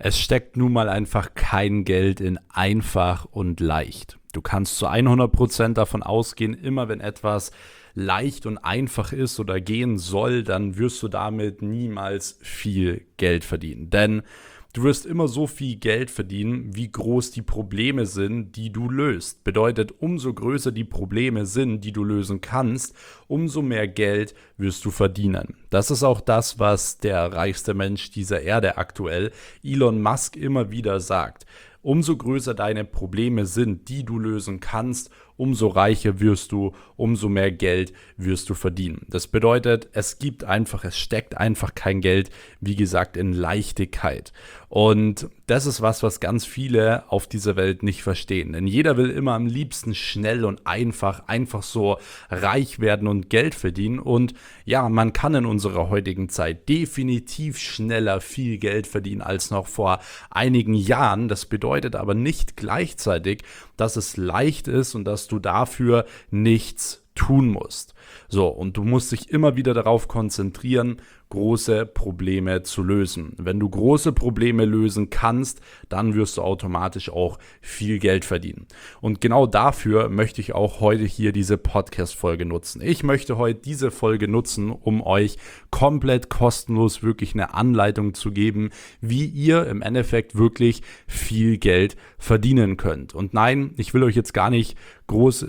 Es steckt nun mal einfach kein Geld in einfach und leicht. Du kannst zu 100% davon ausgehen, immer wenn etwas leicht und einfach ist oder gehen soll, dann wirst du damit niemals viel Geld verdienen. Denn du wirst immer so viel Geld verdienen, wie groß die Probleme sind, die du löst. Bedeutet, umso größer die Probleme sind, die du lösen kannst, umso mehr Geld wirst du verdienen. Das ist auch das, was der reichste Mensch dieser Erde aktuell, Elon Musk, immer wieder sagt. Umso größer deine Probleme sind, die du lösen kannst, umso reicher wirst du, umso mehr Geld wirst du verdienen. Das bedeutet, es steckt einfach kein Geld, wie gesagt, in Leichtigkeit. Und das ist was ganz viele auf dieser Welt nicht verstehen. Denn jeder will immer am liebsten schnell und einfach so reich werden und Geld verdienen. Und ja, man kann in unserer heutigen Zeit definitiv schneller viel Geld verdienen als noch vor einigen Jahren. Das bedeutet aber nicht gleichzeitig, dass es leicht ist und dass du dafür nichts tun musst. So, und du musst dich immer wieder darauf konzentrieren, große Probleme zu lösen. Wenn du große Probleme lösen kannst, dann wirst du automatisch auch viel Geld verdienen. Und genau dafür möchte ich auch heute hier diese Podcast-Folge nutzen. Ich möchte heute diese Folge nutzen, um euch komplett kostenlos wirklich eine Anleitung zu geben, wie ihr im Endeffekt wirklich viel Geld verdienen könnt. Und nein, ich will euch jetzt gar nicht groß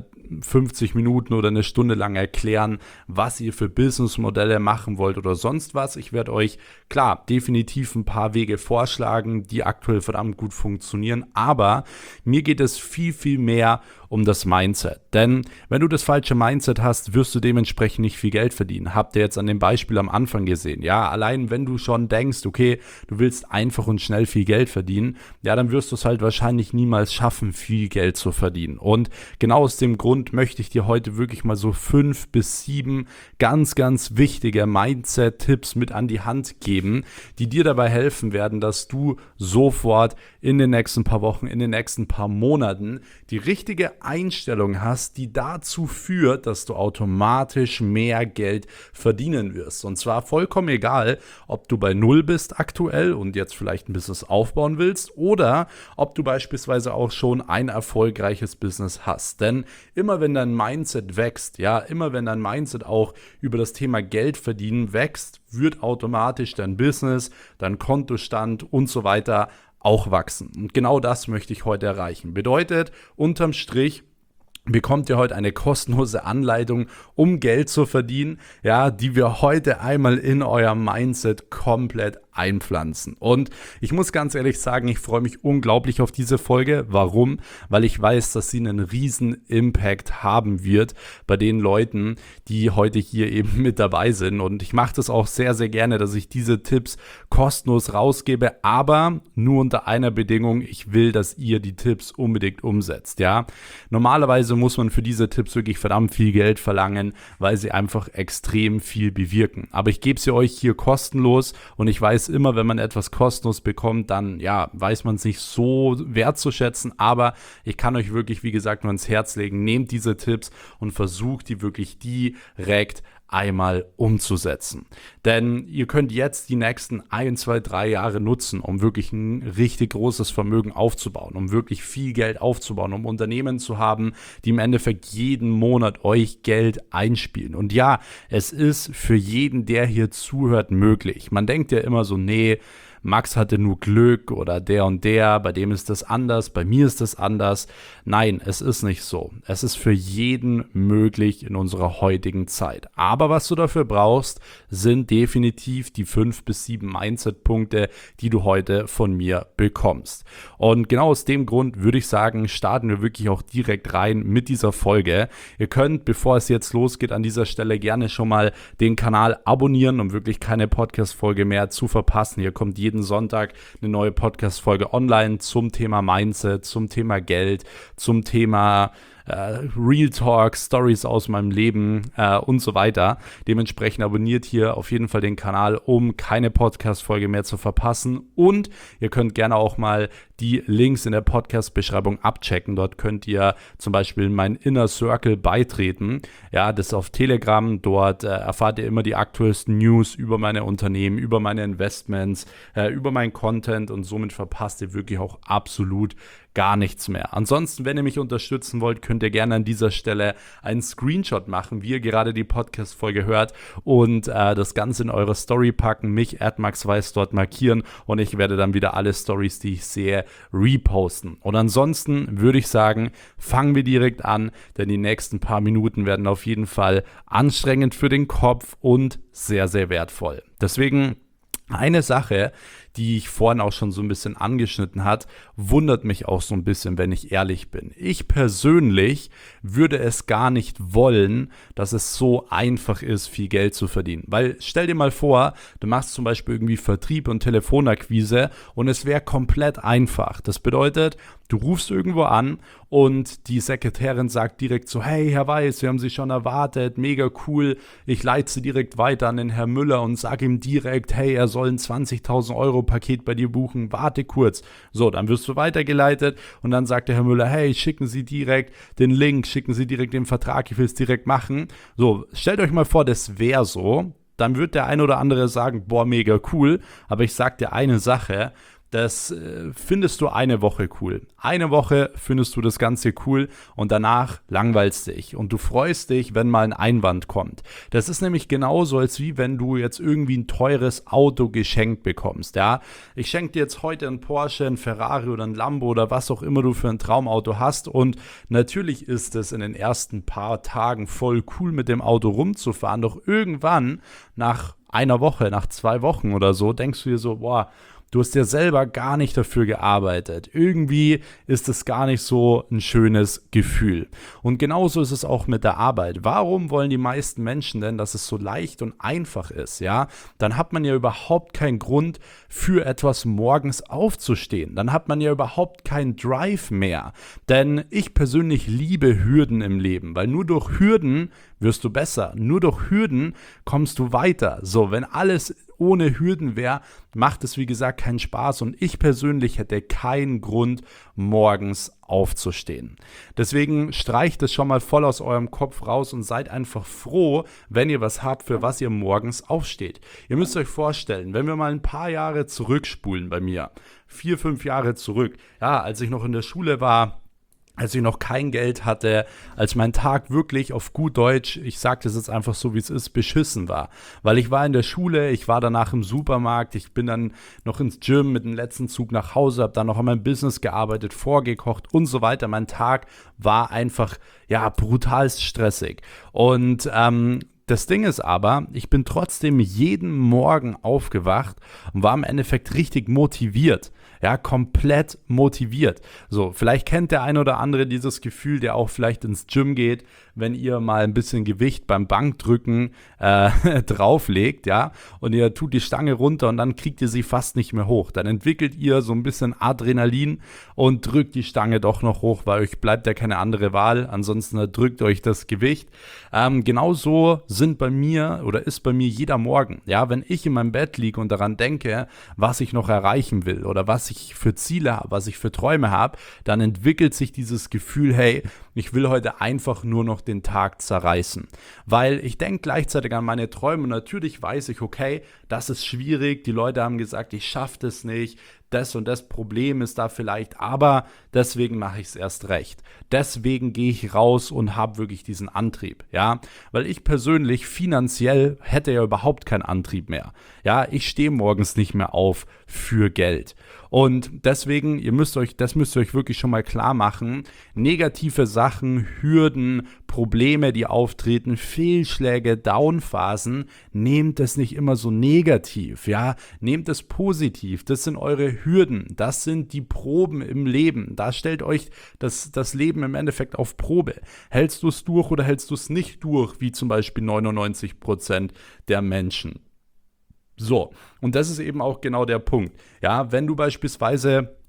50 Minuten oder eine Stunde lang erklären, was ihr für Businessmodelle machen wollt oder sonst was. Ich werde euch, klar, definitiv ein paar Wege vorschlagen, die aktuell verdammt gut funktionieren, aber mir geht es viel, viel mehr um das Mindset. Denn wenn du das falsche Mindset hast, wirst du dementsprechend nicht viel Geld verdienen. Habt ihr jetzt an dem Beispiel am Anfang gesehen. Ja, allein wenn du schon denkst, okay, du willst einfach und schnell viel Geld verdienen, ja, dann wirst du es halt wahrscheinlich niemals schaffen, viel Geld zu verdienen. Und genau aus dem Grund möchte ich dir heute wirklich mal so 5 bis 7 ganz, ganz wichtige Mindset-Tipps mit an die Hand geben, die dir dabei helfen werden, dass du sofort in den nächsten paar Wochen, in den nächsten paar Monaten die richtige Einstellung hast, die dazu führt, dass du automatisch mehr Geld verdienen wirst. Und zwar vollkommen egal, ob du bei Null bist aktuell und jetzt vielleicht ein Business aufbauen willst oder ob du beispielsweise auch schon ein erfolgreiches Business hast. Denn immer wenn dein Mindset wächst, ja, immer wenn dein Mindset auch über das Thema Geld verdienen wächst, wird automatisch dein Business, dein Kontostand und so weiter auch wachsen. Und genau das möchte ich heute erreichen. Bedeutet, unterm Strich bekommt ihr heute eine kostenlose Anleitung, um Geld zu verdienen, ja, die wir heute einmal in euer Mindset komplett einpflanzen. Und ich muss ganz ehrlich sagen, ich freue mich unglaublich auf diese Folge. Warum? Weil ich weiß, dass sie einen riesen Impact haben wird bei den Leuten, die heute hier eben mit dabei sind. Und ich mache das auch sehr, sehr gerne, dass ich diese Tipps kostenlos rausgebe, aber nur unter einer Bedingung: Ich will, dass ihr die Tipps unbedingt umsetzt, ja. Normalerweise muss man für diese Tipps wirklich verdammt viel Geld verlangen, weil sie einfach extrem viel bewirken. Aber ich gebe sie euch hier kostenlos und ich weiß immer, wenn man etwas kostenlos bekommt, dann ja, weiß man es nicht so wertzuschätzen, aber ich kann euch wirklich, wie gesagt, nur ans Herz legen, nehmt diese Tipps und versucht die wirklich direkt einmal umzusetzen. Denn ihr könnt jetzt die nächsten 1, 2, 3 Jahre nutzen, um wirklich ein richtig großes Vermögen aufzubauen, um wirklich viel Geld aufzubauen, um Unternehmen zu haben, die im Endeffekt jeden Monat euch Geld einspielen. Und ja, es ist für jeden, der hier zuhört, möglich. Man denkt ja immer so, nee, Max hatte nur Glück oder der und der, bei dem ist das anders, bei mir ist das anders. Nein, es ist nicht so. Es ist für jeden möglich in unserer heutigen Zeit. Aber was du dafür brauchst, sind definitiv die 5 bis 7 Mindset-Punkte, die du heute von mir bekommst. Und genau aus dem Grund würde ich sagen, starten wir wirklich auch direkt rein mit dieser Folge. Ihr könnt, bevor es jetzt losgeht, an dieser Stelle gerne schon mal den Kanal abonnieren, um wirklich keine Podcast-Folge mehr zu verpassen. Hier kommt jeden Sonntag eine neue Podcast-Folge online zum Thema Mindset, zum Thema Geld, zum Thema Real Talk, Stories aus meinem Leben und so weiter. Dementsprechend abonniert hier auf jeden Fall den Kanal, um keine Podcast-Folge mehr zu verpassen. Und ihr könnt gerne auch mal die Links in der Podcast-Beschreibung abchecken. Dort könnt ihr zum Beispiel in meinen Inner Circle beitreten. Ja, das ist auf Telegram. Dort erfahrt ihr immer die aktuellsten News über meine Unternehmen, über meine Investments, über meinen Content und somit verpasst ihr wirklich auch absolut gar nichts mehr. Ansonsten, wenn ihr mich unterstützen wollt, könnt ihr gerne an dieser Stelle einen Screenshot machen, wie ihr gerade die Podcast-Folge hört und das Ganze in eure Story packen, mich @maxweiss dort markieren und ich werde dann wieder alle Stories, die ich sehe, reposten. Und ansonsten würde ich sagen, fangen wir direkt an, denn die nächsten paar Minuten werden auf jeden Fall anstrengend für den Kopf und sehr, sehr wertvoll. Deswegen eine Sache, die ich vorhin auch schon so ein bisschen angeschnitten hat, wundert mich auch so ein bisschen, wenn ich ehrlich bin. Ich persönlich würde es gar nicht wollen, dass es so einfach ist, viel Geld zu verdienen. Weil stell dir mal vor, du machst zum Beispiel irgendwie Vertrieb und Telefonakquise und es wäre komplett einfach. Das bedeutet, du rufst irgendwo an und die Sekretärin sagt direkt so, hey, Herr Weiß, wir haben Sie schon erwartet, mega cool. Ich leite Sie direkt weiter an den Herrn Müller und sage ihm direkt, hey, er soll ein 20.000 Euro Paket bei dir buchen, warte kurz. So, dann wirst du weitergeleitet und dann sagt der Herr Müller, hey, schicken Sie direkt den Link, schicken Sie direkt den Vertrag, ich will es direkt machen. So, stellt euch mal vor, das wäre so. Dann wird der eine oder andere sagen, boah, mega cool, aber ich sag dir eine Sache, das findest du eine Woche cool. Eine Woche findest du das Ganze cool und danach langweilst dich und du freust dich, wenn mal ein Einwand kommt. Das ist nämlich genauso, als wie wenn du jetzt irgendwie ein teures Auto geschenkt bekommst. Ja? Ich schenke dir jetzt heute einen Porsche, einen Ferrari oder einen Lambo oder was auch immer du für ein Traumauto hast und natürlich ist es in den ersten paar Tagen voll cool, mit dem Auto rumzufahren, doch irgendwann nach einer Woche, nach 2 Wochen oder so, denkst du dir so, boah, du hast ja selber gar nicht dafür gearbeitet. Irgendwie ist es gar nicht so ein schönes Gefühl. Und genauso ist es auch mit der Arbeit. Warum wollen die meisten Menschen denn, dass es so leicht und einfach ist? Ja, dann hat man ja überhaupt keinen Grund, für etwas morgens aufzustehen. Dann hat man ja überhaupt keinen Drive mehr. Denn ich persönlich liebe Hürden im Leben, weil nur durch Hürden wirst du besser. Nur durch Hürden kommst du weiter. So, wenn alles ohne Hürden wäre, macht es wie gesagt keinen Spaß und ich persönlich hätte keinen Grund, morgens aufzustehen. Deswegen streicht es schon mal voll aus eurem Kopf raus und seid einfach froh, wenn ihr was habt, für was ihr morgens aufsteht. Ihr müsst euch vorstellen, wenn wir mal ein paar Jahre zurückspulen bei mir, 4, 5 Jahre zurück, ja, als ich noch in der Schule war, als ich noch kein Geld hatte, als mein Tag wirklich auf gut Deutsch, ich sage das jetzt einfach so, wie es ist, beschissen war. Weil ich war in der Schule, ich war danach im Supermarkt, ich bin dann noch ins Gym mit dem letzten Zug nach Hause, habe dann noch an meinem Business gearbeitet, vorgekocht und so weiter. Mein Tag war einfach, ja, brutalst stressig. Und das Ding ist aber, ich bin trotzdem jeden Morgen aufgewacht und war im Endeffekt richtig motiviert. Ja, komplett motiviert. So, vielleicht kennt der ein oder andere dieses Gefühl, der auch vielleicht ins Gym geht, wenn ihr mal ein bisschen Gewicht beim Bankdrücken drauflegt, ja, und ihr tut die Stange runter und dann kriegt ihr sie fast nicht mehr hoch. Dann entwickelt ihr so ein bisschen Adrenalin und drückt die Stange doch noch hoch, weil euch bleibt ja keine andere Wahl. Ansonsten drückt euch das Gewicht. Genauso ist bei mir jeder Morgen. Ja, wenn ich in meinem Bett liege und daran denke, was ich noch erreichen will oder was ich für Ziele habe, was ich für Träume habe, dann entwickelt sich dieses Gefühl, hey, ich will heute einfach nur noch den Tag zerreißen. Weil ich denke gleichzeitig an meine Träume und natürlich weiß ich, okay, das ist schwierig, die Leute haben gesagt, ich schaffe das nicht, das und das Problem ist da vielleicht, aber deswegen mache ich es erst recht. Deswegen gehe ich raus und habe wirklich diesen Antrieb, ja, weil ich persönlich finanziell hätte ja überhaupt keinen Antrieb mehr. Ja, ich stehe morgens nicht mehr auf für Geld. Und deswegen, das müsst ihr euch wirklich schon mal klar machen, negative Sachen, Hürden, Probleme, die auftreten, Fehlschläge, Downphasen, nehmt es nicht immer so negativ, ja, nehmt es positiv, das sind eure Hürden, das sind die Proben im Leben, da stellt euch das Leben im Endeffekt auf Probe. Hältst du es durch oder hältst du es nicht durch, wie zum Beispiel 99% der Menschen? So, und das ist eben auch genau der Punkt. Ja, wenn du beispielsweise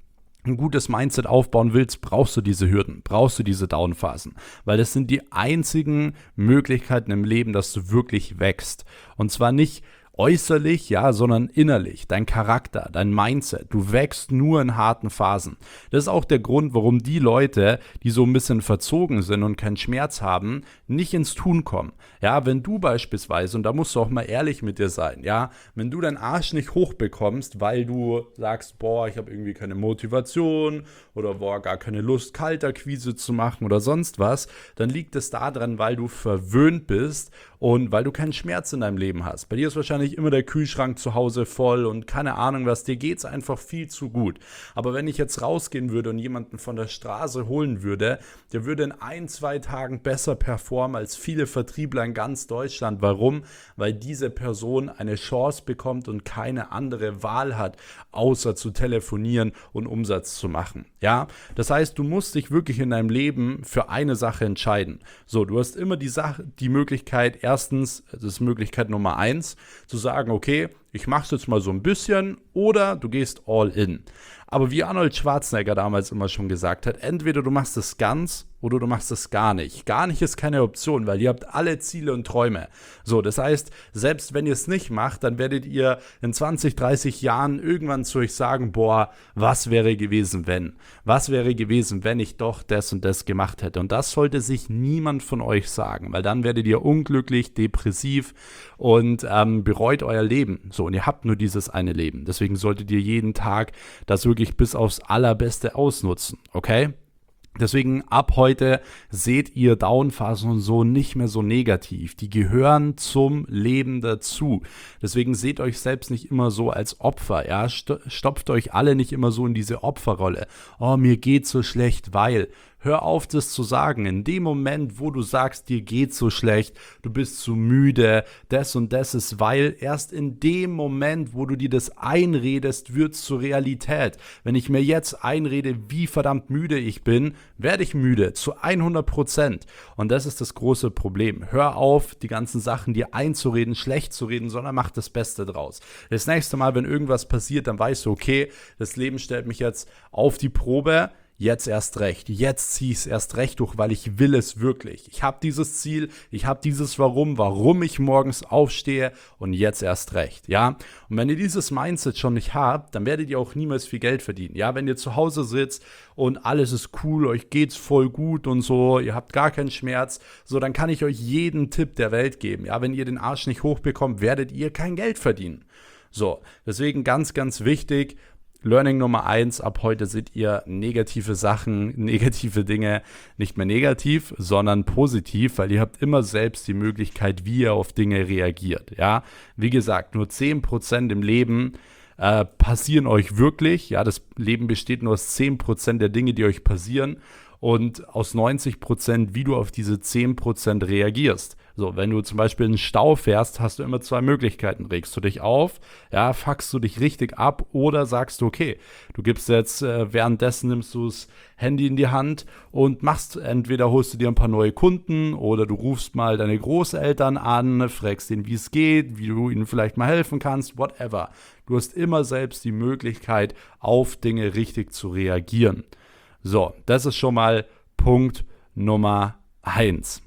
ein gutes Mindset aufbauen willst, brauchst du diese Hürden, brauchst du diese Downphasen, weil das sind die einzigen Möglichkeiten im Leben, dass du wirklich wächst. Und zwar nicht äußerlich, ja, sondern innerlich, dein Charakter, dein Mindset. Du wächst nur in harten Phasen. Das ist auch der Grund, warum die Leute, die so ein bisschen verzogen sind und keinen Schmerz haben, nicht ins Tun kommen. Ja, wenn du beispielsweise, und da musst du auch mal ehrlich mit dir sein, ja, wenn du deinen Arsch nicht hochbekommst, weil du sagst, boah, ich habe irgendwie keine Motivation oder boah, gar keine Lust, Kaltakquise zu machen oder sonst was, dann liegt es daran, weil du verwöhnt bist und weil du keinen Schmerz in deinem Leben hast. Bei dir ist wahrscheinlich immer der Kühlschrank zu Hause voll und keine Ahnung was, dir geht's einfach viel zu gut. Aber wenn ich jetzt rausgehen würde und jemanden von der Straße holen würde, der würde in 1-2 Tagen besser performen als viele Vertriebler in ganz Deutschland. Warum? Weil diese Person eine Chance bekommt und keine andere Wahl hat, außer zu telefonieren und Umsatz zu machen. Ja, das heißt, du musst dich wirklich in deinem Leben für eine Sache entscheiden. So, du hast immer die Möglichkeit, erstens, das ist Möglichkeit Nummer 1, zu sagen, okay, ich mache es jetzt mal so ein bisschen oder du gehst all in. Aber wie Arnold Schwarzenegger damals immer schon gesagt hat, entweder du machst es ganz oder du machst es gar nicht. Gar nicht ist keine Option, weil ihr habt alle Ziele und Träume. So, das heißt, selbst wenn ihr es nicht macht, dann werdet ihr in 20, 30 Jahren irgendwann zu euch sagen, boah, was wäre gewesen, wenn? Was wäre gewesen, wenn ich doch das und das gemacht hätte? Und das sollte sich niemand von euch sagen, weil dann werdet ihr unglücklich, depressiv und bereut euer Leben. So, und ihr habt nur dieses eine Leben. Deswegen solltet ihr jeden Tag das wirklich bis aufs Allerbeste ausnutzen, okay? Deswegen ab heute seht ihr Downphasen und so nicht mehr so negativ. Die gehören zum Leben dazu. Deswegen seht euch selbst nicht immer so als Opfer. Ja? Stopft euch alle nicht immer so in diese Opferrolle. Oh, mir geht's so schlecht, weil... Hör auf, das zu sagen. In dem Moment, wo du sagst, dir geht's so schlecht, du bist zu müde, das und das ist, weil erst in dem Moment, wo du dir das einredest, wird's zur Realität. Wenn ich mir jetzt einrede, wie verdammt müde ich bin, werde ich müde, zu 100%. Und das ist das große Problem. Hör auf, die ganzen Sachen dir einzureden, schlecht zu reden, sondern mach das Beste draus. Das nächste Mal, wenn irgendwas passiert, dann weißt du, okay, das Leben stellt mich jetzt auf die Probe. Jetzt erst recht. Jetzt zieh ich es erst recht durch, weil ich will es wirklich. Ich habe dieses Ziel, ich habe dieses warum ich morgens aufstehe und jetzt erst recht, ja? Und wenn ihr dieses Mindset schon nicht habt, dann werdet ihr auch niemals viel Geld verdienen, ja? Wenn ihr zu Hause sitzt und alles ist cool, euch geht's voll gut und so, ihr habt gar keinen Schmerz, so, dann kann ich euch jeden Tipp der Welt geben, ja? Wenn ihr den Arsch nicht hochbekommt, werdet ihr kein Geld verdienen. So, deswegen ganz, ganz wichtig, Learning Nummer 1, ab heute seht ihr negative Sachen, negative Dinge nicht mehr negativ, sondern positiv, weil ihr habt immer selbst die Möglichkeit, wie ihr auf Dinge reagiert. Ja, wie gesagt, nur 10% im Leben passieren euch wirklich. Ja, das Leben besteht nur aus 10% der Dinge, die euch passieren und aus 90%, wie du auf diese 10% reagierst. So, wenn du zum Beispiel in einen Stau fährst, hast du immer 2 Möglichkeiten. Regst du dich auf, ja, fuckst du dich richtig ab oder sagst du, okay, du gibst jetzt, währenddessen nimmst du das Handy in die Hand und machst, entweder holst du dir ein paar neue Kunden oder du rufst mal deine Großeltern an, fragst ihnen, wie es geht, wie du ihnen vielleicht mal helfen kannst, whatever. Du hast immer selbst die Möglichkeit, auf Dinge richtig zu reagieren. So, das ist schon mal Punkt Nummer 1.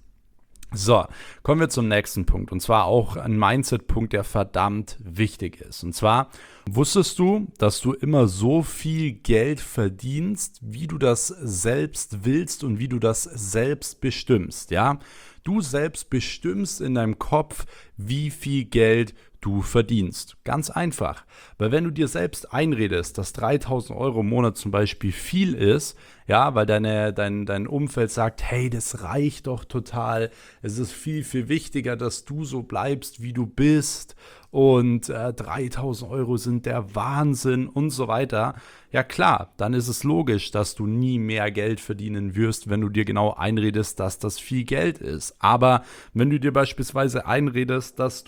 So, kommen wir zum nächsten Punkt und zwar auch ein Mindset-Punkt, der verdammt wichtig ist. Und zwar, wusstest du, dass du immer so viel Geld verdienst, wie du das selbst willst und wie du das selbst bestimmst, ja? Du selbst bestimmst in deinem Kopf, wie viel Geld du verdienst. Ganz einfach. Weil wenn du dir selbst einredest, dass 3.000 Euro im Monat zum Beispiel viel ist, ja, weil dein Umfeld sagt, hey, das reicht doch total, es ist viel, viel wichtiger, dass du so bleibst, wie du bist und 3.000 Euro sind der Wahnsinn und so weiter. Ja klar, dann ist es logisch, dass du nie mehr Geld verdienen wirst, wenn du dir genau einredest, dass das viel Geld ist. Aber wenn du dir beispielsweise einredest, dass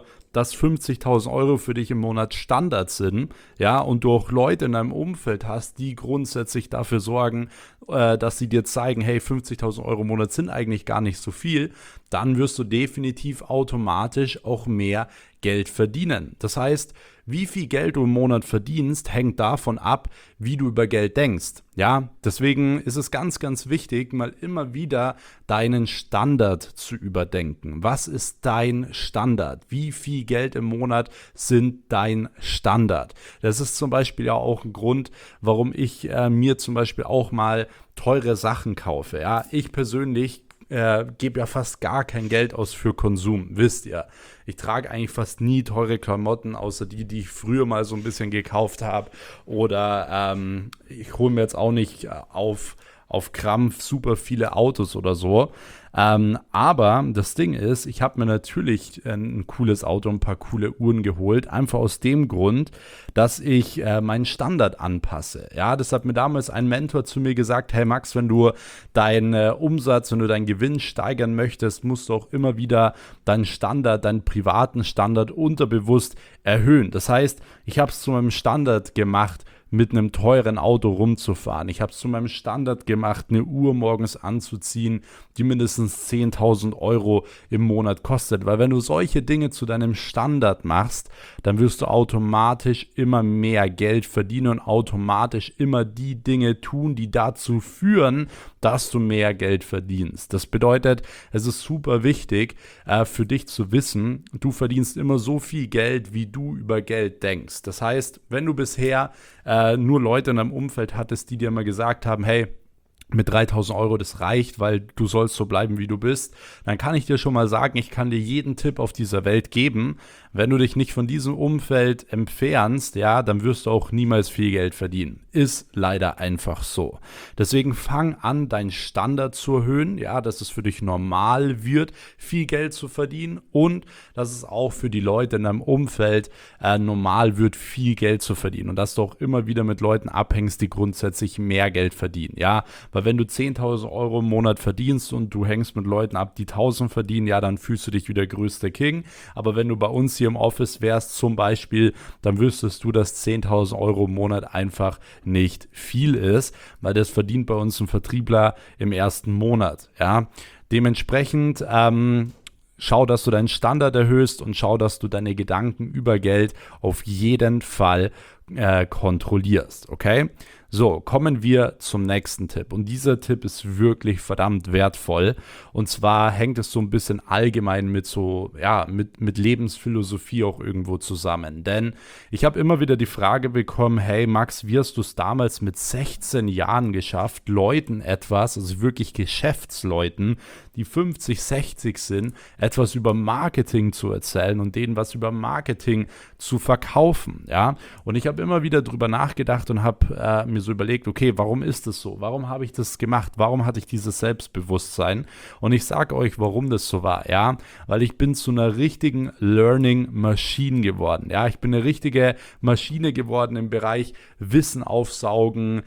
50.000 Euro für dich im Monat Standard sind, ja, und du auch Leute in deinem Umfeld hast, die grundsätzlich dafür sorgen, dass sie dir zeigen, hey, 50.000 Euro im Monat sind eigentlich gar nicht so viel, dann wirst du definitiv automatisch auch mehr Geld verdienen. Das heißt, Wie viel Geld du im Monat verdienst, hängt davon ab, wie du über Geld denkst. Ja, deswegen ist es ganz, ganz wichtig, mal immer wieder deinen Standard zu überdenken. Was ist dein Standard? Wie viel Geld im Monat sind dein Standard? Das ist zum Beispiel ja auch ein Grund, warum ich mir zum Beispiel auch mal teure Sachen kaufe. Ja, ich persönlich gebe ja fast gar kein Geld aus für Konsum, wisst ihr. Ich trage eigentlich fast nie teure Klamotten, außer die ich früher mal so ein bisschen gekauft habe. Oder ich hole mir jetzt auch nicht auf Krampf super viele Autos oder so. Aber das Ding ist, ich habe mir natürlich ein cooles Auto, ein paar coole Uhren geholt, einfach aus dem Grund, dass ich meinen Standard anpasse. Ja, das hat mir damals ein Mentor zu mir gesagt: Hey Max, wenn du deinen Umsatz, wenn du deinen Gewinn steigern möchtest, musst du auch immer wieder deinen Standard, deinen privaten Standard unterbewusst erhöhen. Das heißt, ich habe es zu meinem Standard gemacht, mit einem teuren Auto rumzufahren. Ich habe es zu meinem Standard gemacht, eine Uhr morgens anzuziehen, die mindestens 10.000 Euro im Monat kostet. Weil wenn du solche Dinge zu deinem Standard machst, dann wirst du automatisch immer mehr Geld verdienen und automatisch immer die Dinge tun, die dazu führen, dass du mehr Geld verdienst. Das bedeutet, es ist super wichtig für dich zu wissen, du verdienst immer so viel Geld, wie du über Geld denkst. Das heißt, wenn du bisher nur Leute in deinem Umfeld hattest, die dir mal gesagt haben: Hey, mit 3.000 Euro, das reicht, weil du sollst so bleiben, wie du bist, dann kann ich dir schon mal sagen, ich kann dir jeden Tipp auf dieser Welt geben. Wenn du dich nicht von diesem Umfeld entfernst, ja, dann wirst du auch niemals viel Geld verdienen. Ist leider einfach so. Deswegen fang an, deinen Standard zu erhöhen, ja, dass es für dich normal wird, viel Geld zu verdienen und dass es auch für die Leute in deinem Umfeld normal wird, viel Geld zu verdienen und dass du auch immer wieder mit Leuten abhängst, die grundsätzlich mehr Geld verdienen, ja, weil wenn du 10.000 Euro im Monat verdienst und du hängst mit Leuten ab, die 1.000 verdienen, ja, dann fühlst du dich wie der größte King. Aber wenn du bei uns hier im Office wärst zum Beispiel, dann wüsstest du, dass 10.000 Euro im Monat einfach nicht viel ist, weil das verdient bei uns ein Vertriebler im ersten Monat. Ja, dementsprechend schau, dass du deinen Standard erhöhst und schau, dass du deine Gedanken über Geld auf jeden Fall kontrollierst, okay? So, kommen wir zum nächsten Tipp. Und dieser Tipp ist wirklich verdammt wertvoll. Und zwar hängt es so ein bisschen allgemein mit so, ja, mit Lebensphilosophie auch irgendwo zusammen. Denn ich habe immer wieder die Frage bekommen: Hey Max, wie hast du es damals mit 16 Jahren geschafft, Leuten etwas, also wirklich Geschäftsleuten, die 50, 60 sind, etwas über Marketing zu erzählen und denen was über Marketing zu verkaufen, ja? Und ich habe immer wieder drüber nachgedacht und habe mir so überlegt, okay, warum ist das so? Warum habe ich das gemacht? Warum hatte ich dieses Selbstbewusstsein? Und ich sage euch, warum das so war, ja? Weil ich bin zu einer richtigen Learning Machine geworden, ja? Ich bin eine richtige Maschine geworden im Bereich Wissen aufsaugen,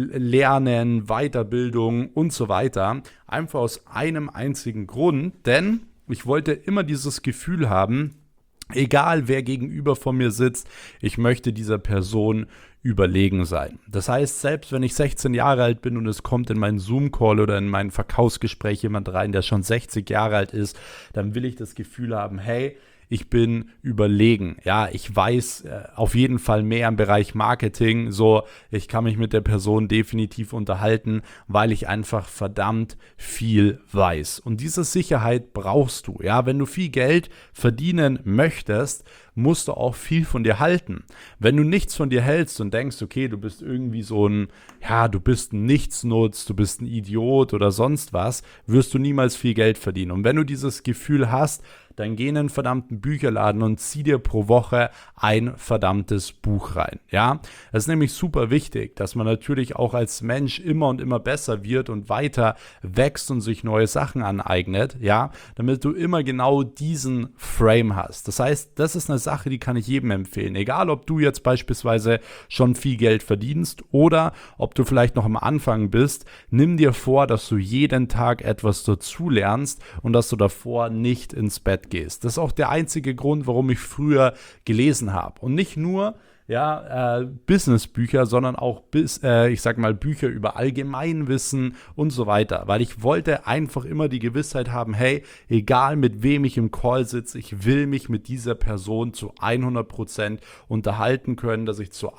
Lernen, Weiterbildung und so weiter. Einfach aus einem einzigen Grund, denn ich wollte immer dieses Gefühl haben, egal wer gegenüber von mir sitzt, ich möchte dieser Person überlegen sein. Das heißt, selbst wenn ich 16 Jahre alt bin und es kommt in meinen Zoom-Call oder in mein Verkaufsgespräch jemand rein, der schon 60 Jahre alt ist, dann will ich das Gefühl haben: Hey, ich bin überlegen, ja, ich weiß auf jeden Fall mehr im Bereich Marketing, so, ich kann mich mit der Person definitiv unterhalten, weil ich einfach verdammt viel weiß. Und diese Sicherheit brauchst du, ja, wenn du viel Geld verdienen möchtest, musst du auch viel von dir halten. Wenn du nichts von dir hältst und denkst, okay, du bist irgendwie so ein, ja, du bist ein Nichtsnutz, du bist ein Idiot oder sonst was, wirst du niemals viel Geld verdienen. Und wenn du dieses Gefühl hast, dann geh in einen verdammten Bücherladen und zieh dir pro Woche ein verdammtes Buch rein, ja. Das ist nämlich super wichtig, dass man natürlich auch als Mensch immer und immer besser wird und weiter wächst und sich neue Sachen aneignet, ja, damit du immer genau diesen Frame hast. Das heißt, das ist eine Sache, die kann ich jedem empfehlen, egal ob du jetzt beispielsweise schon viel Geld verdienst oder ob du vielleicht noch am Anfang bist. Nimm dir vor, dass du jeden Tag etwas dazu lernst und dass du davor nicht ins Bett gehst. Das ist auch der einzige Grund, warum ich früher gelesen habe. Und nicht nur, Businessbücher, sondern auch ich sag mal Bücher über Allgemeinwissen und so weiter, weil ich wollte einfach immer die Gewissheit haben, hey, egal mit wem ich im Call sitze, ich will mich mit dieser Person zu 100% unterhalten können, dass ich zu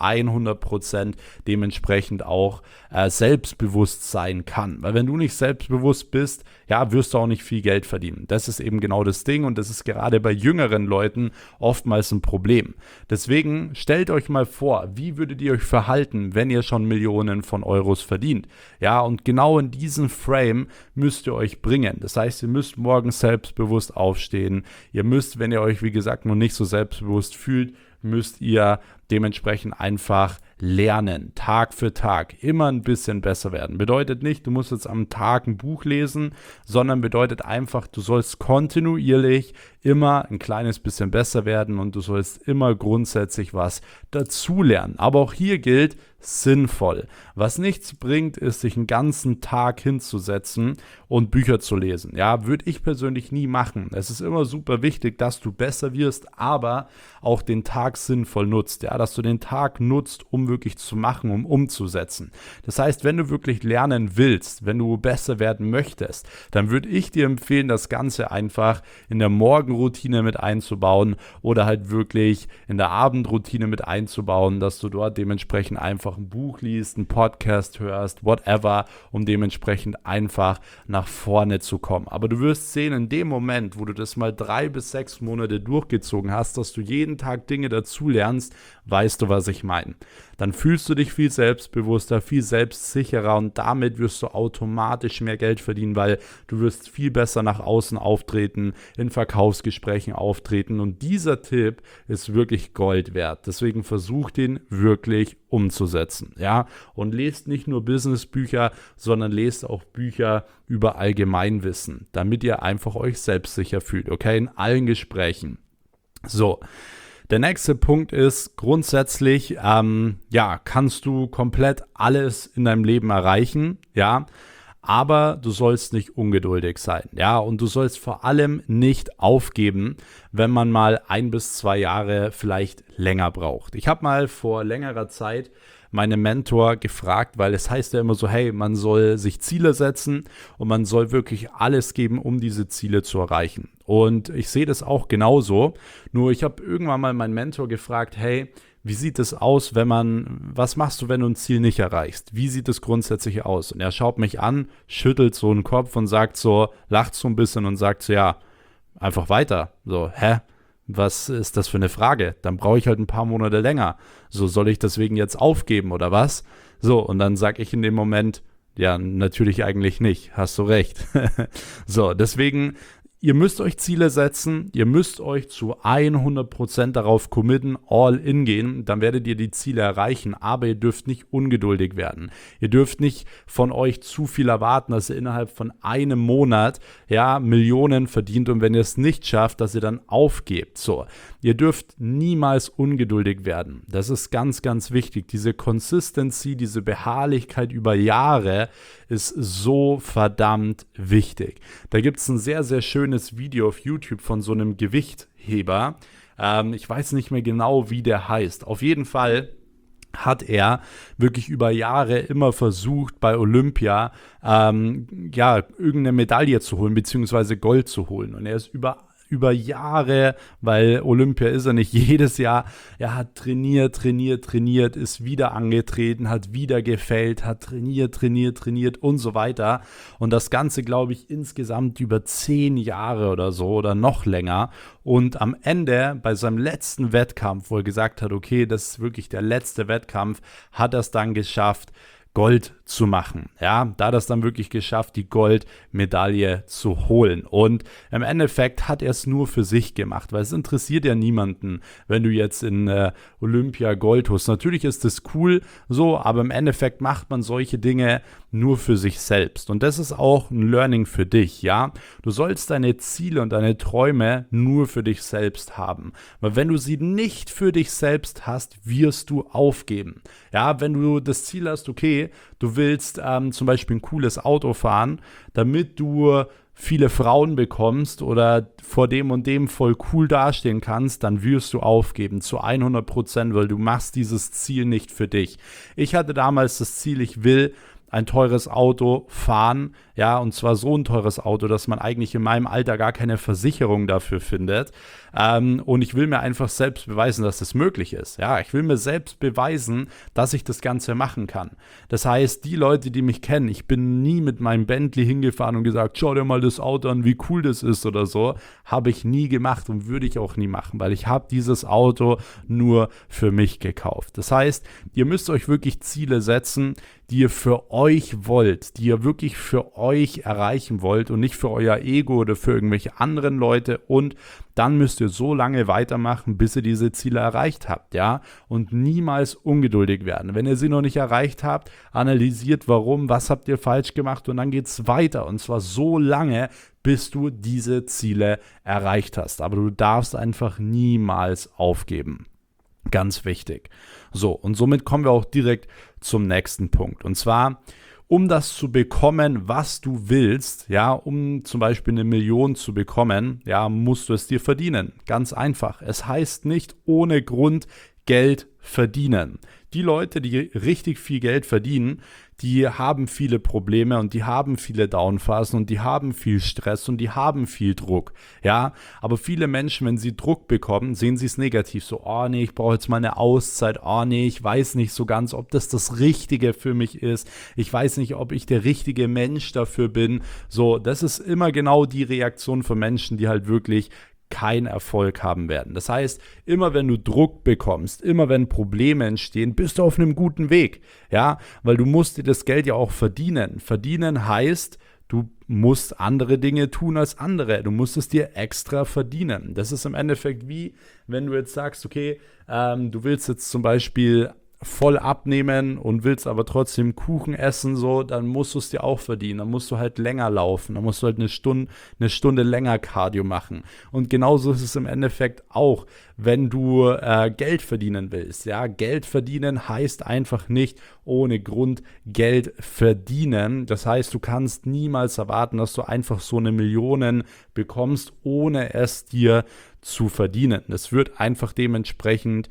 100% dementsprechend auch selbstbewusst sein kann, weil wenn du nicht selbstbewusst bist, ja, wirst du auch nicht viel Geld verdienen. Das ist eben genau das Ding und das ist gerade bei jüngeren Leuten oftmals ein Problem. Deswegen stellt euch mal vor, wie würdet ihr euch verhalten, wenn ihr schon Millionen von Euros verdient? Ja, und genau in diesen Frame müsst ihr euch bringen. Das heißt, ihr müsst morgens selbstbewusst aufstehen. Ihr müsst, wenn ihr euch, wie gesagt, noch nicht so selbstbewusst fühlt, müsst ihr dementsprechend einfach lernen, Tag für Tag, immer ein bisschen besser werden. Bedeutet nicht, du musst jetzt am Tag ein Buch lesen, sondern bedeutet einfach, du sollst kontinuierlich immer ein kleines bisschen besser werden und du sollst immer grundsätzlich was dazulernen. Aber auch hier gilt, sinnvoll. Was nichts bringt, ist, sich einen ganzen Tag hinzusetzen und Bücher zu lesen. Ja, würde ich persönlich nie machen. Es ist immer super wichtig, dass du besser wirst, aber auch den Tag sinnvoll nutzt. Ja, dass du den Tag nutzt, um wirklich zu machen, um umzusetzen. Das heißt, wenn du wirklich lernen willst, wenn du besser werden möchtest, dann würde ich dir empfehlen, das Ganze einfach in der Morgenroutine mit einzubauen oder halt wirklich in der Abendroutine mit einzubauen, dass du dort dementsprechend einfach ein Buch liest, einen Podcast hörst, whatever, um dementsprechend einfach nach vorne zu kommen. Aber du wirst sehen, in dem Moment, wo du das mal 3 bis 6 Monate durchgezogen hast, dass du jeden Tag Dinge dazu lernst, weißt du, was ich meine. Dann fühlst du dich viel selbstbewusster, viel selbstsicherer und damit wirst du automatisch mehr Geld verdienen, weil du wirst viel besser nach außen auftreten, in Verkaufsgesprächen auftreten und dieser Tipp ist wirklich Gold wert. Deswegen versucht den wirklich umzusetzen, ja, und lest nicht nur Businessbücher, sondern lest auch Bücher über Allgemeinwissen, damit ihr einfach euch selbstsicher fühlt, okay, in allen Gesprächen. So, der nächste Punkt ist grundsätzlich, kannst du komplett alles in deinem Leben erreichen, ja, aber du sollst nicht ungeduldig sein, ja, und du sollst vor allem nicht aufgeben, wenn man mal 1 bis 2 Jahre vielleicht länger braucht. Ich habe mal vor längerer Zeit meinen Mentor gefragt, weil es heißt ja immer so, hey, man soll sich Ziele setzen und man soll wirklich alles geben, um diese Ziele zu erreichen. Und ich sehe das auch genauso, nur ich habe irgendwann mal meinen Mentor gefragt, hey, wie sieht es aus, was machst du, wenn du ein Ziel nicht erreichst? Wie sieht es grundsätzlich aus? Und er schaut mich an, schüttelt so den Kopf und sagt so, lacht so ein bisschen und sagt so, ja, einfach weiter. So, was ist das für eine Frage? Dann brauche ich halt ein paar Monate länger. So, soll ich deswegen jetzt aufgeben oder was? So, und dann sage ich in dem Moment, ja, natürlich eigentlich nicht. Hast du recht. So, deswegen, ihr müsst euch Ziele setzen, ihr müsst euch zu 100% darauf committen, all in gehen, dann werdet ihr die Ziele erreichen, aber ihr dürft nicht ungeduldig werden. Ihr dürft nicht von euch zu viel erwarten, dass ihr innerhalb von einem Monat, ja, Millionen verdient und wenn ihr es nicht schafft, dass ihr dann aufgebt. So, ihr dürft niemals ungeduldig werden. Das ist ganz, ganz wichtig. Diese Consistency, diese Beharrlichkeit über Jahre ist so verdammt wichtig. Da gibt es ein sehr, sehr schönes Video auf YouTube von so einem Gewichtheber. Ich weiß nicht mehr genau, wie der heißt. Auf jeden Fall hat er wirklich über Jahre immer versucht, bei Olympia irgendeine Medaille zu holen, beziehungsweise Gold zu holen. Und er ist über Jahre, weil Olympia ist er nicht jedes Jahr, er hat trainiert, ist wieder angetreten, hat wieder gefailt, hat trainiert und so weiter. Und das Ganze, glaube ich, insgesamt über 10 Jahre oder so oder noch länger. Und am Ende, bei seinem letzten Wettkampf, wo er gesagt hat, okay, das ist wirklich der letzte Wettkampf, hat er es dann geschafft, Gold zu machen. Ja, da hat er es dann wirklich geschafft, die Goldmedaille zu holen. Und im Endeffekt hat er es nur für sich gemacht, weil es interessiert ja niemanden, wenn du jetzt in Olympia Gold holst. Natürlich ist das cool so, aber im Endeffekt macht man solche Dinge nur für sich selbst. Und das ist auch ein Learning für dich, ja. Du sollst deine Ziele und deine Träume nur für dich selbst haben. Weil wenn du sie nicht für dich selbst hast, wirst du aufgeben. Ja, wenn du das Ziel hast, okay, du willst zum Beispiel ein cooles Auto fahren, damit du viele Frauen bekommst oder vor dem und dem voll cool dastehen kannst, dann wirst du aufgeben zu 100%, weil du machst dieses Ziel nicht für dich. Ich hatte damals das Ziel, ich will ein teures Auto fahren, ja, und zwar so ein teures Auto, dass man eigentlich in meinem Alter gar keine Versicherung dafür findet. Und ich will mir einfach selbst beweisen, dass das möglich ist. Ja, ich will mir selbst beweisen, dass ich das Ganze machen kann. Das heißt, die Leute, die mich kennen, ich bin nie mit meinem Bentley hingefahren und gesagt, schau dir mal das Auto an, wie cool das ist oder so. Habe ich nie gemacht und würde ich auch nie machen, weil ich habe dieses Auto nur für mich gekauft. Das heißt, ihr müsst euch wirklich Ziele setzen, die ihr für euch wollt, die ihr wirklich für euch erreichen wollt und nicht für euer Ego oder für irgendwelche anderen Leute, und dann müsst ihr so lange weitermachen, bis ihr diese Ziele erreicht habt, ja, und niemals ungeduldig werden. Wenn ihr sie noch nicht erreicht habt, analysiert warum, was habt ihr falsch gemacht, und dann geht es weiter, und zwar so lange, bis du diese Ziele erreicht hast. Aber du darfst einfach niemals aufgeben. Ganz wichtig. So, und somit kommen wir auch direkt zum nächsten Punkt. Und zwar, um das zu bekommen, was du willst, ja, um zum Beispiel 1.000.000 zu bekommen, ja, musst du es dir verdienen. Ganz einfach. Es heißt nicht ohne Grund Geld verdienen. Die Leute, die richtig viel Geld verdienen, die haben viele Probleme und die haben viele Downphasen und die haben viel Stress und die haben viel Druck, ja, aber viele Menschen, wenn sie Druck bekommen, sehen sie es negativ, so, oh nee, ich brauche jetzt mal eine Auszeit, oh nee, ich weiß nicht so ganz, ob das Richtige für mich ist, ich weiß nicht, ob ich der richtige Mensch dafür bin, so, das ist immer genau die Reaktion von Menschen, die halt wirklich keinen Erfolg haben werden. Das heißt, immer wenn du Druck bekommst, immer wenn Probleme entstehen, bist du auf einem guten Weg, ja, weil du musst dir das Geld ja auch verdienen. Verdienen heißt, du musst andere Dinge tun als andere. Du musst es dir extra verdienen. Das ist im Endeffekt wie, wenn du jetzt sagst, okay, du willst jetzt zum Beispiel voll abnehmen und willst aber trotzdem Kuchen essen, so, dann musst du es dir auch verdienen. Dann musst du halt länger laufen, dann musst du halt eine Stunde länger Cardio machen. Und genauso ist es im Endeffekt auch, wenn du Geld verdienen willst. Ja, Geld verdienen heißt einfach nicht ohne Grund Geld verdienen. Das heißt, du kannst niemals erwarten, dass du einfach so 1.000.000 bekommst, ohne es dir zu verdienen. Das wird einfach dementsprechend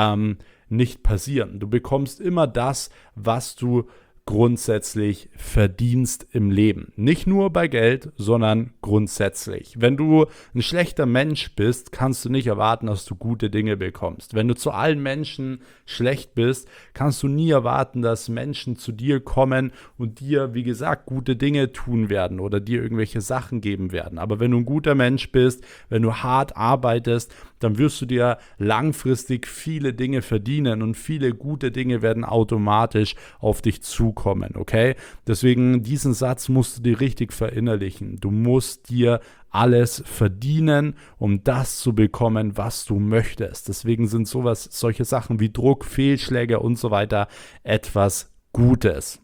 nicht passieren. Du bekommst immer das, was du grundsätzlich verdienst im Leben. Nicht nur bei Geld, sondern grundsätzlich. Wenn du ein schlechter Mensch bist, kannst du nicht erwarten, dass du gute Dinge bekommst. Wenn du zu allen Menschen schlecht bist, kannst du nie erwarten, dass Menschen zu dir kommen und dir, wie gesagt, gute Dinge tun werden oder dir irgendwelche Sachen geben werden. Aber wenn du ein guter Mensch bist, wenn du hart arbeitest, dann wirst du dir langfristig viele Dinge verdienen und viele gute Dinge werden automatisch auf dich zukommen, okay? Deswegen, diesen Satz musst du dir richtig verinnerlichen. Du musst dir alles verdienen, um das zu bekommen, was du möchtest. Deswegen sind solche Sachen wie Druck, Fehlschläge und so weiter etwas Gutes.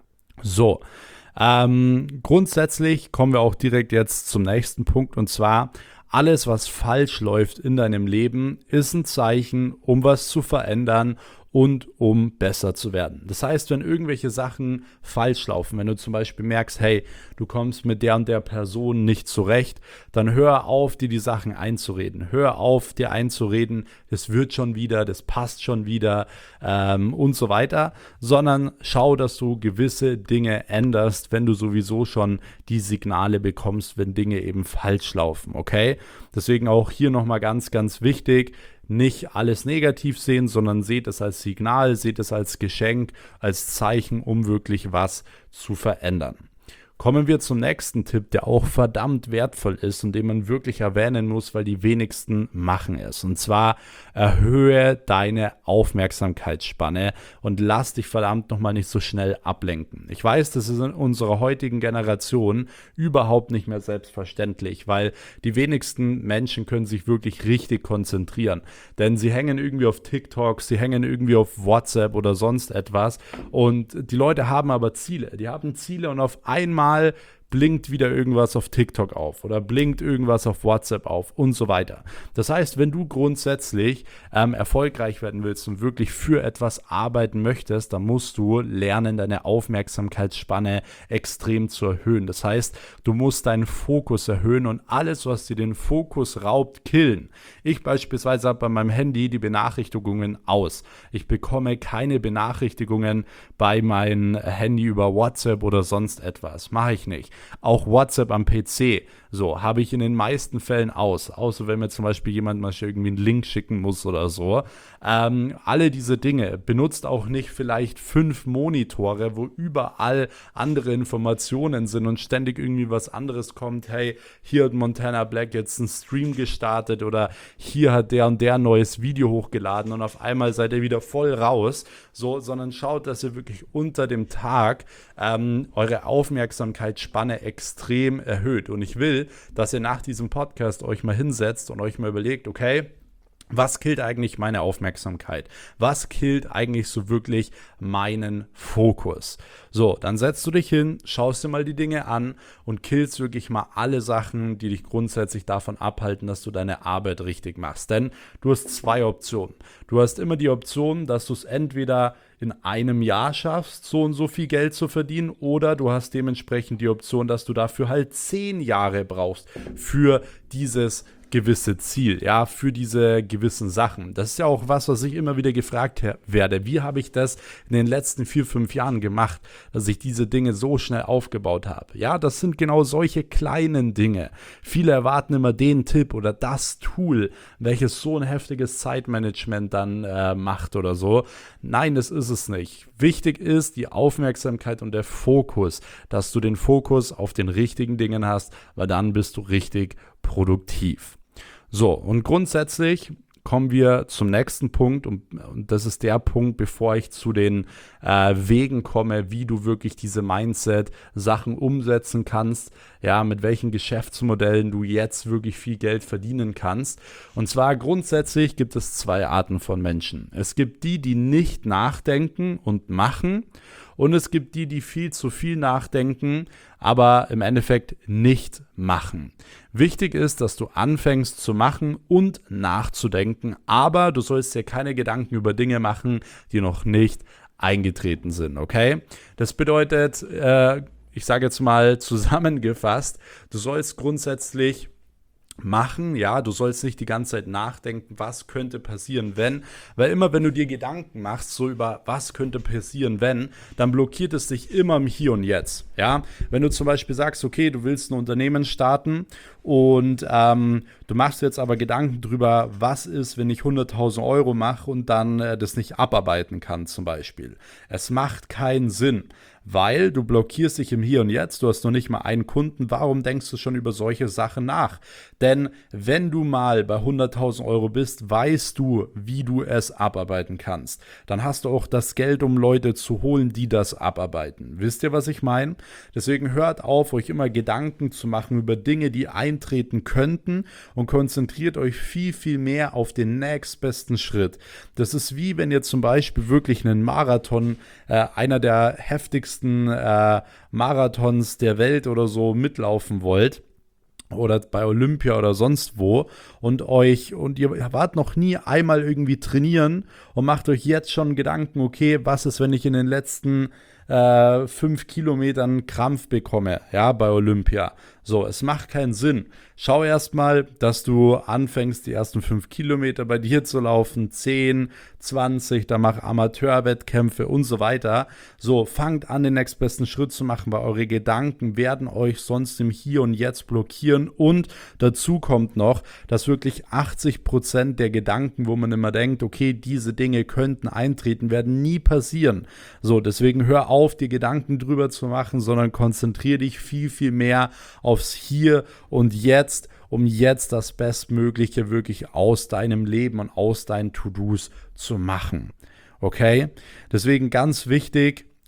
So, grundsätzlich kommen wir auch direkt jetzt zum nächsten Punkt, und zwar: Alles, was falsch läuft in deinem Leben, ist ein Zeichen, um was zu verändern und um besser zu werden. Das heißt, wenn irgendwelche Sachen falsch laufen, wenn du zum Beispiel merkst, hey, du kommst mit der und der Person nicht zurecht, dann hör auf, dir die Sachen einzureden. Hör auf, dir einzureden, das wird schon wieder, das passt schon wieder und so weiter, sondern schau, dass du gewisse Dinge änderst, wenn du sowieso schon die Signale bekommst, wenn Dinge eben falsch laufen, okay? Deswegen auch hier nochmal ganz, ganz wichtig: Nicht alles negativ sehen, sondern seht es als Signal, seht es als Geschenk, als Zeichen, um wirklich was zu verändern. Kommen wir zum nächsten Tipp, der auch verdammt wertvoll ist und den man wirklich erwähnen muss, weil die wenigsten machen es. Und zwar: Erhöhe deine Aufmerksamkeitsspanne und lass dich verdammt nochmal nicht so schnell ablenken. Ich weiß, das ist in unserer heutigen Generation überhaupt nicht mehr selbstverständlich, weil die wenigsten Menschen können sich wirklich richtig konzentrieren. Denn sie hängen irgendwie auf TikTok, sie hängen irgendwie auf WhatsApp oder sonst etwas, und die Leute haben aber Ziele. Die haben Ziele und auf einmal blinkt wieder irgendwas auf TikTok auf oder blinkt irgendwas auf WhatsApp auf und so weiter. Das heißt, wenn du grundsätzlich erfolgreich werden willst und wirklich für etwas arbeiten möchtest, dann musst du lernen, deine Aufmerksamkeitsspanne extrem zu erhöhen. Das heißt, du musst deinen Fokus erhöhen und alles, was dir den Fokus raubt, killen. Ich beispielsweise habe bei meinem Handy die Benachrichtigungen aus. Ich bekomme keine Benachrichtigungen bei meinem Handy über WhatsApp oder sonst etwas. Mache ich nicht. Auch WhatsApp am PC, so, habe ich in den meisten Fällen aus. Außer wenn mir zum Beispiel jemand mal irgendwie einen Link schicken muss oder so. Alle diese Dinge. Benutzt auch nicht vielleicht 5 Monitore, wo überall andere Informationen sind und ständig irgendwie was anderes kommt. Hey, hier hat Montana Black jetzt einen Stream gestartet oder hier hat der und der ein neues Video hochgeladen und auf einmal seid ihr wieder voll raus. So, sondern schaut, dass ihr wirklich unter dem Tag eure Aufmerksamkeitsspanne extrem erhöht. Und ich will, dass ihr nach diesem Podcast euch mal hinsetzt und euch mal überlegt, okay, was killt eigentlich meine Aufmerksamkeit? Was killt eigentlich so wirklich meinen Fokus? So, dann setzt du dich hin, schaust dir mal die Dinge an und killst wirklich mal alle Sachen, die dich grundsätzlich davon abhalten, dass du deine Arbeit richtig machst. Denn du hast 2 Optionen. Du hast immer die Option, dass du es entweder in einem Jahr schaffst, so und so viel Geld zu verdienen, oder du hast dementsprechend die Option, dass du dafür halt 10 Jahre brauchst für dieses gewisse Ziel, ja, für diese gewissen Sachen. Das ist ja auch was ich immer wieder gefragt werde. Wie habe ich das in den letzten 4, 5 Jahren gemacht, dass ich diese Dinge so schnell aufgebaut habe? Ja, das sind genau solche kleinen Dinge. Viele erwarten immer den Tipp oder das Tool, welches so ein heftiges Zeitmanagement dann macht oder so. Nein, das ist es nicht. Wichtig ist die Aufmerksamkeit und der Fokus, dass du den Fokus auf den richtigen Dingen hast, weil dann bist du richtig produktiv. So, und grundsätzlich kommen wir zum nächsten Punkt und das ist der Punkt, bevor ich zu den Wegen komme, wie du wirklich diese Mindset-Sachen umsetzen kannst, ja, mit welchen Geschäftsmodellen du jetzt wirklich viel Geld verdienen kannst. Und zwar grundsätzlich gibt es 2 Arten von Menschen. Es gibt die, die nicht nachdenken und machen, und es gibt die, die viel zu viel nachdenken, aber im Endeffekt nicht machen. Wichtig ist, dass du anfängst zu machen und nachzudenken, aber du sollst dir keine Gedanken über Dinge machen, die noch nicht eingetreten sind, okay? Das bedeutet, ich sage jetzt mal zusammengefasst, du sollst grundsätzlich machen, ja, du sollst nicht die ganze Zeit nachdenken, was könnte passieren, wenn, weil immer, wenn du dir Gedanken machst, so über was könnte passieren, wenn, dann blockiert es dich immer im Hier und Jetzt, ja, wenn du zum Beispiel sagst, okay, du willst ein Unternehmen starten und du machst jetzt aber Gedanken drüber, was ist, wenn ich 100.000 Euro mache und dann das nicht abarbeiten kann zum Beispiel. Es macht keinen Sinn, weil du blockierst dich im Hier und Jetzt, du hast noch nicht mal einen Kunden, warum denkst du schon über solche Sachen nach? Denn wenn du mal bei 100.000 Euro bist, weißt du, wie du es abarbeiten kannst. Dann hast du auch das Geld, um Leute zu holen, die das abarbeiten. Wisst ihr, was ich meine? Deswegen hört auf, euch immer Gedanken zu machen über Dinge, die eintreten könnten und konzentriert euch viel, viel mehr auf den nächstbesten Schritt. Das ist wie, wenn ihr zum Beispiel wirklich einen Marathon, einer der heftigsten Marathons der Welt oder so mitlaufen wollt oder bei Olympia oder sonst wo und ihr wart noch nie einmal irgendwie trainieren und macht euch jetzt schon Gedanken, okay, was ist, wenn ich in den letzten 5 Kilometern Krampf bekomme, ja, bei Olympia. So, es macht keinen Sinn. Schau erstmal, dass du anfängst, die ersten 5 Kilometer bei dir zu laufen, 10, 20, dann mach Amateurwettkämpfe und so weiter. So, fangt an, den nächstbesten Schritt zu machen, weil eure Gedanken werden euch sonst im Hier und Jetzt blockieren. Und dazu kommt noch, dass wirklich 80% der Gedanken, wo man immer denkt, okay, diese Dinge könnten eintreten, werden nie passieren. So, deswegen hör auf, dir Gedanken drüber zu machen, sondern konzentriere dich viel, viel mehr aufs Hier und Jetzt, um jetzt das Bestmögliche wirklich aus deinem Leben und aus deinen To-Dos zu machen. Okay? Deswegen ganz wichtig,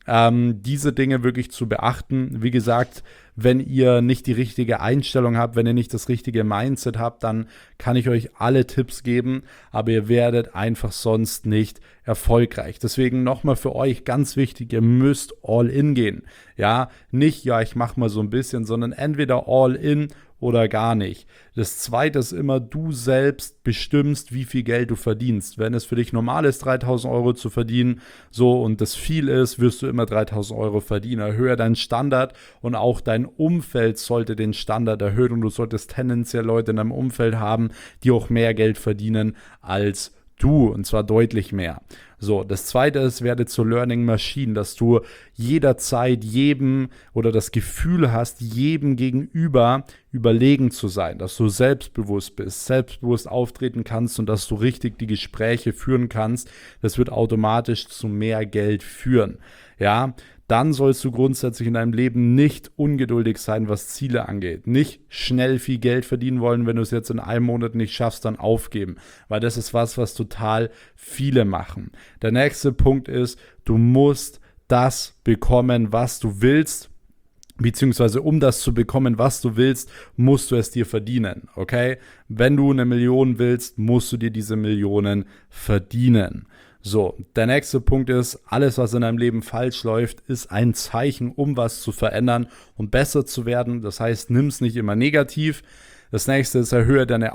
diese Dinge wirklich zu beachten. Wie gesagt, wenn ihr nicht die richtige Einstellung habt, wenn ihr nicht das richtige Mindset habt, dann kann ich euch alle Tipps geben, aber ihr werdet einfach sonst nicht erfolgreich. Deswegen nochmal für euch ganz wichtig, ihr müsst all in gehen. Ja, nicht, ja, ich mache mal so ein bisschen, sondern entweder all in oder gar nicht. Das Zweite ist immer, du selbst bestimmst, wie viel Geld du verdienst. Wenn es für dich normal ist, 3.000 Euro zu verdienen, so und das viel ist, wirst du immer 3.000 Euro verdienen. Erhöhe deinen Standard und auch dein Umfeld sollte den Standard erhöhen und du solltest tendenziell Leute in deinem Umfeld haben, die auch mehr Geld verdienen als du, und zwar deutlich mehr. So, das Zweite ist, werde zur Learning Machine, dass du jederzeit jedem oder das Gefühl hast, jedem gegenüber überlegen zu sein, dass du selbstbewusst bist, selbstbewusst auftreten kannst und dass du richtig die Gespräche führen kannst. Das wird automatisch zu mehr Geld führen. Ja, dann sollst du grundsätzlich in deinem Leben nicht ungeduldig sein, was Ziele angeht. Nicht schnell viel Geld verdienen wollen, wenn du es jetzt in einem Monat nicht schaffst, dann aufgeben. Weil das ist was total viele machen. Der nächste Punkt ist, du musst das bekommen, was du willst. Beziehungsweise um das zu bekommen, was du willst, musst du es dir verdienen, okay? Wenn du 1 Million willst, musst du dir diese Millionen verdienen. So, der nächste Punkt ist, alles, was in deinem Leben falsch läuft, ist ein Zeichen, um was zu verändern und besser zu werden. Das heißt, nimm es nicht immer negativ. Das nächste ist, erhöhe deine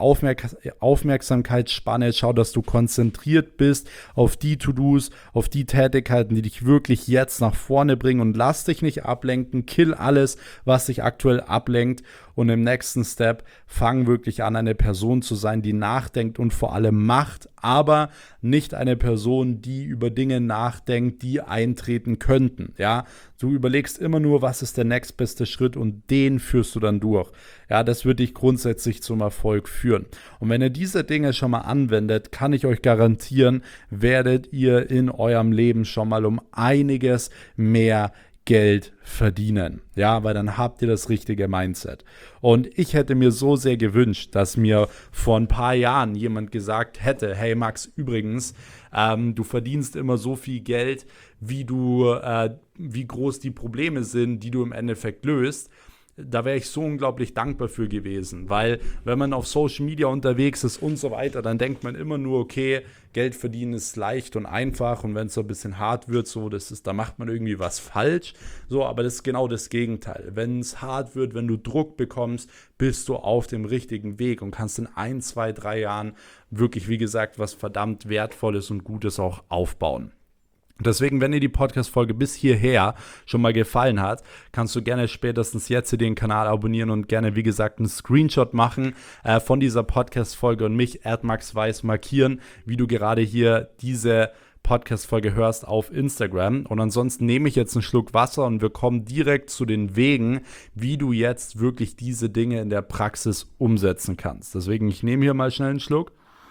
Aufmerksamkeitsspanne. Schau, dass du konzentriert bist auf die To-Dos, auf die Tätigkeiten, die dich wirklich jetzt nach vorne bringen und lass dich nicht ablenken. Kill alles, was dich aktuell ablenkt. Und im nächsten Step fang wirklich an, eine Person zu sein, die nachdenkt und vor allem macht, aber nicht eine Person, die über Dinge nachdenkt, die eintreten könnten. Ja, du überlegst immer nur, was ist der nächstbeste Schritt und den führst du dann durch. Ja, das wird dich grundsätzlich zum Erfolg führen. Und wenn ihr diese Dinge schon mal anwendet, kann ich euch garantieren, werdet ihr in eurem Leben schon mal um einiges mehr Geld verdienen, ja, weil dann habt ihr das richtige Mindset. Und ich hätte mir so sehr gewünscht, dass mir vor ein paar Jahren jemand gesagt hätte, hey Max, übrigens, du verdienst immer so viel Geld, wie groß die Probleme sind, die du im Endeffekt löst. Da wäre ich so unglaublich dankbar für gewesen, weil wenn man auf Social Media unterwegs ist und so weiter, dann denkt man immer nur, okay, Geld verdienen ist leicht und einfach und wenn es so ein bisschen hart wird, so, da macht man irgendwie was falsch, so, aber das ist genau das Gegenteil. Wenn es hart wird, wenn du Druck bekommst, bist du auf dem richtigen Weg und kannst in 1, 2, 3 Jahren wirklich, wie gesagt, was verdammt Wertvolles und Gutes auch aufbauen. Deswegen, wenn dir die Podcast-Folge bis hierher schon mal gefallen hat, kannst du gerne spätestens jetzt hier den Kanal abonnieren und gerne, wie gesagt, einen Screenshot machen von dieser Podcast-Folge und mich, @maxweiss, markieren, wie du gerade hier diese Podcast-Folge hörst auf Instagram. Und ansonsten nehme ich jetzt einen Schluck Wasser und wir kommen direkt zu den Wegen, wie du jetzt wirklich diese Dinge in der Praxis umsetzen kannst. Deswegen, ich nehme hier mal schnell einen Schluck.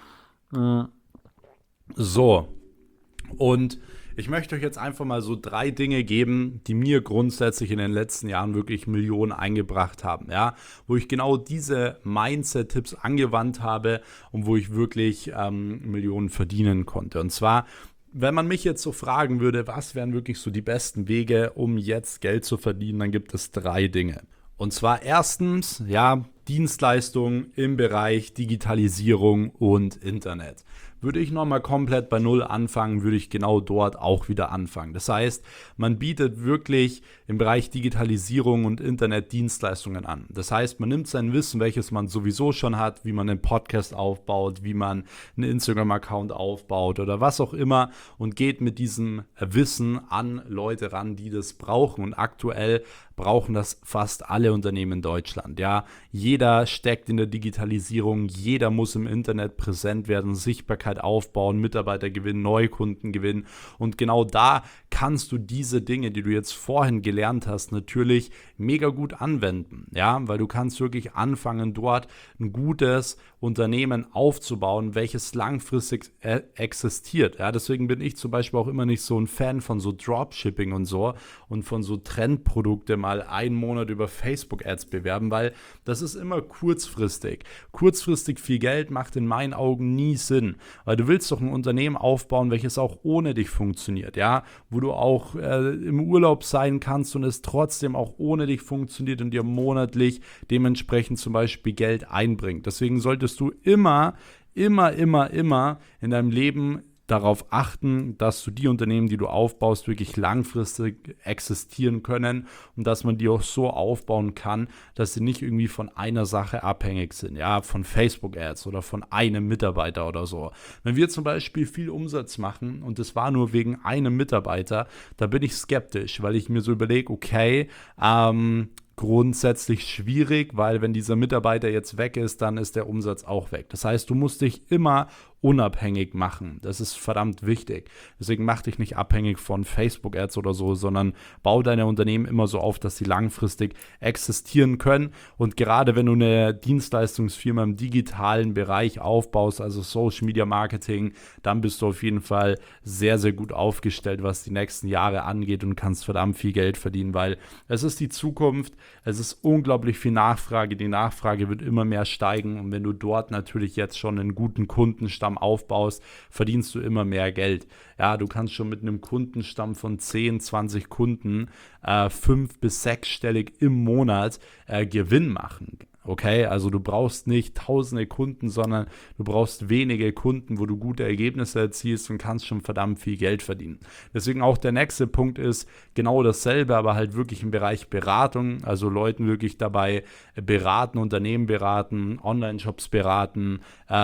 So, und ich möchte euch jetzt einfach mal so 3 Dinge geben, die mir grundsätzlich in den letzten Jahren wirklich Millionen eingebracht haben, ja, wo ich genau diese Mindset-Tipps angewandt habe und wo ich wirklich Millionen verdienen konnte. Und zwar, wenn man mich jetzt so fragen würde, was wären wirklich so die besten Wege, um jetzt Geld zu verdienen, dann gibt es 3 Dinge. Und zwar erstens, ja, Dienstleistungen im Bereich Digitalisierung und Internet. Würde ich nochmal komplett bei Null anfangen, würde ich genau dort auch wieder anfangen. Das heißt, man bietet wirklich im Bereich Digitalisierung und Internet Dienstleistungen an. Das heißt, man nimmt sein Wissen, welches man sowieso schon hat, wie man einen Podcast aufbaut, wie man einen Instagram-Account aufbaut oder was auch immer und geht mit diesem Wissen an Leute ran, die das brauchen. Und aktuell brauchen das fast alle Unternehmen in Deutschland. Ja, jeder steckt in der Digitalisierung, jeder muss im Internet präsent werden, Sichtbarkeit aufbauen, Mitarbeiter gewinnen, Neukunden gewinnen. Und genau da kannst du diese Dinge, die du jetzt vorhin gelernt hast, natürlich mega gut anwenden. Ja, weil du kannst wirklich anfangen, dort ein gutes Unternehmen aufzubauen, welches langfristig existiert. Ja, deswegen bin ich zum Beispiel auch immer nicht so ein Fan von so Dropshipping und so und von so Trendprodukte mal einen Monat über Facebook-Ads bewerben, weil das ist immer kurzfristig. Kurzfristig viel Geld macht in meinen Augen nie Sinn, weil du willst doch ein Unternehmen aufbauen, welches auch ohne dich funktioniert, ja, wo du auch im Urlaub sein kannst und es trotzdem auch ohne dich funktioniert und dir monatlich dementsprechend zum Beispiel Geld einbringt. Deswegen solltest du immer in deinem Leben darauf achten, dass du die Unternehmen, die du aufbaust, wirklich langfristig existieren können und dass man die auch so aufbauen kann, dass sie nicht irgendwie von einer Sache abhängig sind, ja, von Facebook-Ads oder von einem Mitarbeiter oder so. Wenn wir zum Beispiel viel Umsatz machen und das war nur wegen einem Mitarbeiter, da bin ich skeptisch, weil ich mir so überlege, okay, grundsätzlich schwierig, weil wenn dieser Mitarbeiter jetzt weg ist, dann ist der Umsatz auch weg. Das heißt, du musst dich immer unabhängig machen. Das ist verdammt wichtig. Deswegen mach dich nicht abhängig von Facebook-Ads oder so, sondern bau deine Unternehmen immer so auf, dass sie langfristig existieren können. Und gerade wenn du eine Dienstleistungsfirma im digitalen Bereich aufbaust, also Social Media Marketing, dann bist du auf jeden Fall sehr, sehr gut aufgestellt, was die nächsten Jahre angeht und kannst verdammt viel Geld verdienen, weil es ist die Zukunft, es ist unglaublich viel Nachfrage, die Nachfrage wird immer mehr steigen und wenn du dort natürlich jetzt schon einen guten Kundenstamm aufbaust, verdienst du immer mehr Geld. Ja, du kannst schon mit einem Kundenstamm von 10, 20 Kunden 5- bis 6-stellig im Monat Gewinn machen. Okay, also du brauchst nicht tausende Kunden, sondern du brauchst wenige Kunden, wo du gute Ergebnisse erzielst und kannst schon verdammt viel Geld verdienen. Deswegen auch der nächste Punkt ist genau dasselbe, aber halt wirklich im Bereich Beratung, also Leuten wirklich dabei beraten, Unternehmen beraten, Online-Shops beraten,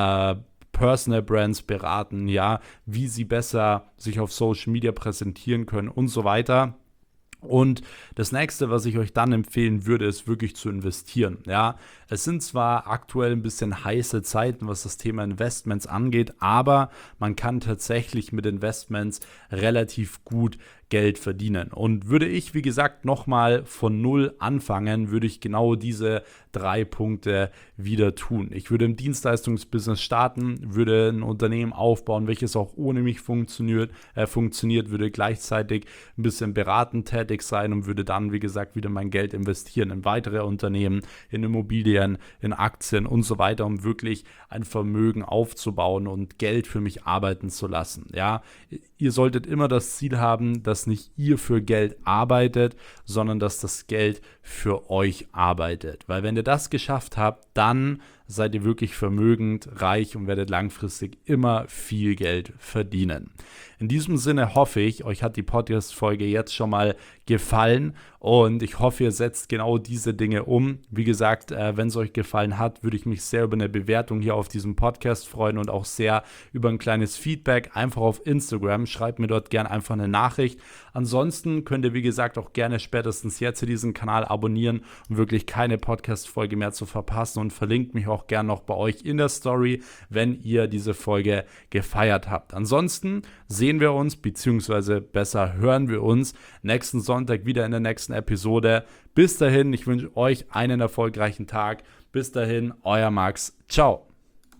Personal Brands beraten, ja, wie sie besser sich auf Social Media präsentieren können und so weiter. Und das nächste, was ich euch dann empfehlen würde, ist wirklich zu investieren. Ja, es sind zwar aktuell ein bisschen heiße Zeiten, was das Thema Investments angeht, aber man kann tatsächlich mit Investments relativ gut Geld verdienen. Und würde ich, wie gesagt, nochmal von Null anfangen, würde ich genau diese 3 Punkte wieder tun. Ich würde im Dienstleistungsbusiness starten, würde ein Unternehmen aufbauen, welches auch ohne mich funktioniert, würde gleichzeitig ein bisschen beratend tätig sein und würde dann, wie gesagt, wieder mein Geld investieren in weitere Unternehmen, in Immobilien, in Aktien und so weiter, um wirklich ein Vermögen aufzubauen und Geld für mich arbeiten zu lassen. Ja, ihr solltet immer das Ziel haben, dass nicht ihr für Geld arbeitet, sondern dass das Geld für euch arbeitet. Weil wenn ihr das geschafft habt, dann seid ihr wirklich vermögend, reich und werdet langfristig immer viel Geld verdienen. In diesem Sinne hoffe ich, euch hat die Podcast-Folge jetzt schon mal gefallen und ich hoffe, ihr setzt genau diese Dinge um. Wie gesagt, wenn es euch gefallen hat, würde ich mich sehr über eine Bewertung hier auf diesem Podcast freuen und auch sehr über ein kleines Feedback, einfach auf Instagram. Schreibt mir dort gerne einfach eine Nachricht. Ansonsten könnt ihr, wie gesagt, auch gerne spätestens jetzt diesen Kanal abonnieren, um wirklich keine Podcast-Folge mehr zu verpassen und verlinkt mich auch gerne noch bei euch in der Story, wenn ihr diese Folge gefeiert habt. Ansonsten sehen wir uns, beziehungsweise besser hören wir uns nächsten Sonntag wieder in der nächsten Episode. Bis dahin, ich wünsche euch einen erfolgreichen Tag. Bis dahin, euer Max. Ciao.